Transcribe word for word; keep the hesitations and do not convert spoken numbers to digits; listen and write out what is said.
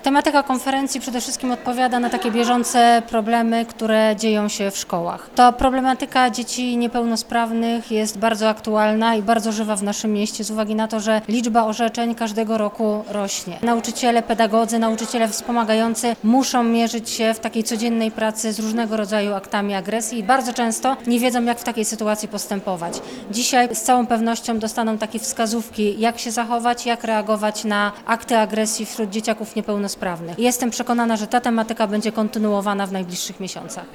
Tematyka konferencji przede wszystkim odpowiada na takie bieżące problemy, które dzieją się w szkołach. To problematyka dzieci niepełnosprawnych jest bardzo aktualna i bardzo żywa w naszym mieście z uwagi na to, że liczba orzeczeń każdego roku rośnie. Nauczyciele, pedagodzy, nauczyciele wspomagający muszą mierzyć się w takiej codziennej pracy z różnego rodzaju aktami agresji i bardzo często nie wiedzą, jak w takiej sytuacji postępować. Dzisiaj z całą pewnością dostaną takie wskazówki, jak się zachować, jak reagować na akty agresji wśród dzieciaków niepełnosprawnych. Jestem przekonana, że ta tematyka będzie kontynuowana w najbliższych miesiącach.